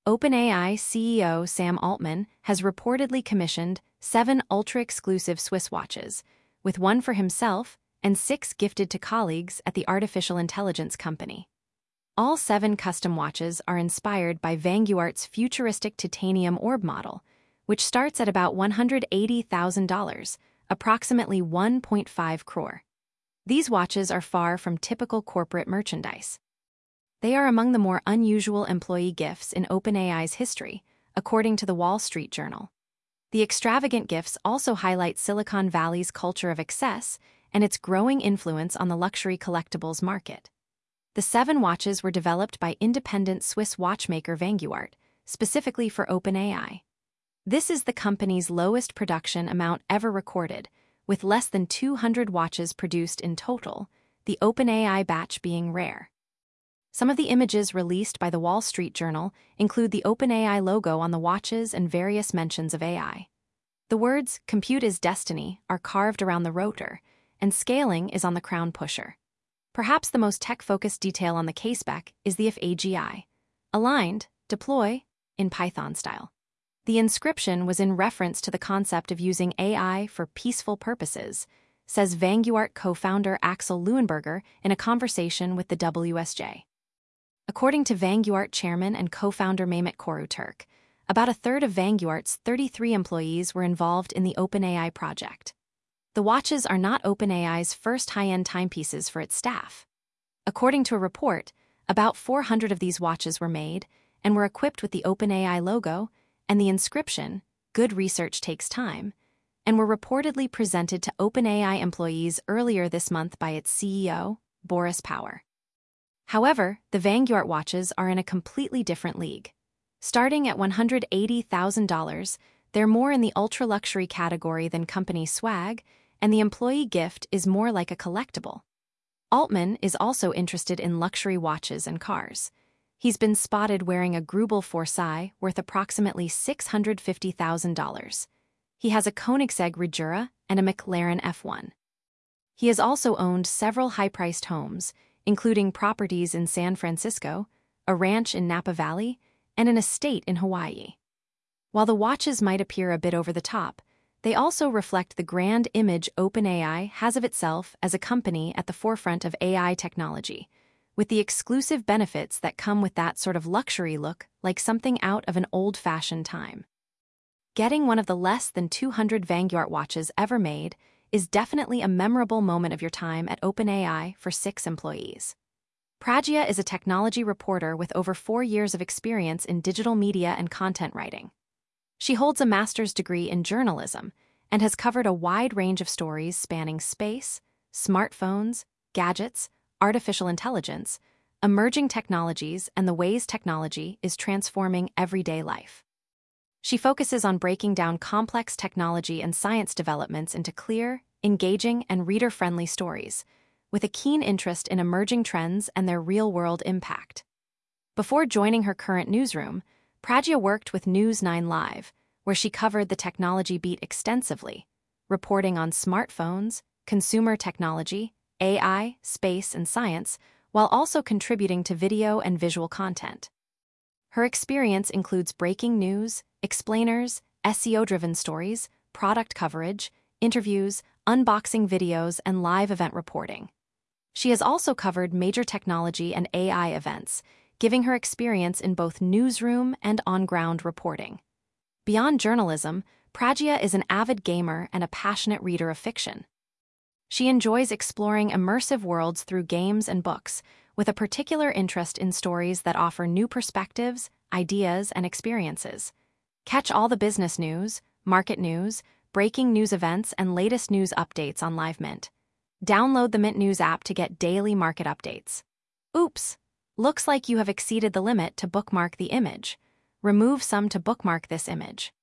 OpenAI CEO Sam Altman has reportedly commissioned 7 ultra-exclusive Swiss watches, with one for himself and 6 gifted to colleagues at the artificial intelligence company. All 7 custom watches are inspired by Vanguard's futuristic titanium orb model, which starts at about $180,000, approximately 1.5 crore. These watches are far from typical corporate merchandise. They are among the more unusual employee gifts in OpenAI's history, according to the Wall Street Journal. The extravagant gifts also highlight Silicon Valley's culture of excess and its growing influence on the luxury collectibles market. The 7 watches were developed by independent Swiss watchmaker Vanguard, specifically for OpenAI. This is the company's lowest production amount ever recorded, with less than 200 watches produced in total, the OpenAI batch being rare. Some of the images released by the Wall Street Journal include the OpenAI logo on the watches and various mentions of AI. The words, "Compute is destiny," are carved around the rotor, and "scaling" is on the crown pusher. Perhaps the most tech-focused detail on the caseback is the "if AGI" aligned, deploy, in Python style. The inscription was in reference to the concept of using AI for peaceful purposes, says Vanguard co-founder Axel Leuenberger in a conversation with the WSJ. According to Vanguard chairman and co-founder Mehmet Koruturk, about a third of Vanguard's 33 employees were involved in the OpenAI project. The watches are not OpenAI's first high-end timepieces for its staff. According to a report, about 400 of these watches were made and were equipped with the OpenAI logo and the inscription, "Good research takes time," and were reportedly presented to OpenAI employees earlier this month by its CEO, Boris Power. However, the Vanguard watches are in a completely different league. Starting at $180,000, they're more in the ultra-luxury category than company swag, and the employee gift is more like a collectible. Altman is also interested in luxury watches and cars. He's been spotted wearing a Greubel Forsey worth approximately $650,000. He has a Koenigsegg Regura and a McLaren F1. He has also owned several high-priced homes, including properties in San Francisco, a ranch in Napa Valley, and an estate in Hawaii. While the watches might appear a bit over the top, they also reflect the grand image OpenAI has of itself as a company at the forefront of AI technology, with the exclusive benefits that come with that sort of luxury look, like something out of an old-fashioned time. Getting one of the less than 200 Vanguard watches ever made is definitely a memorable moment of your time at OpenAI for 6 employees. Pragya is a technology reporter with over 4 years of experience in digital media and content writing. She holds a master's degree in journalism and has covered a wide range of stories spanning space, smartphones, gadgets, artificial intelligence, emerging technologies, and the ways technology is transforming everyday life. She focuses on breaking down complex technology and science developments into clear, engaging, and reader-friendly stories, with a keen interest in emerging trends and their real-world impact. Before joining her current newsroom, Pragya worked with News 9 Live, where she covered the technology beat extensively, reporting on smartphones, consumer technology, AI, space, and science, while also contributing to video and visual content. Her experience includes breaking news, explainers, SEO-driven stories, product coverage, interviews, unboxing videos, and live event reporting. She has also covered major technology and AI events, giving her experience in both newsroom and on-ground reporting. Beyond journalism, Pragya is an avid gamer and a passionate reader of fiction. She enjoys exploring immersive worlds through games and books, with a particular interest in stories that offer new perspectives, ideas, and experiences. Catch all the business news, market news, breaking news events, and latest news updates on Live Mint. Download the Mint News app to get daily market updates. Oops! Looks like you have exceeded the limit to bookmark the image. Remove some to bookmark this image.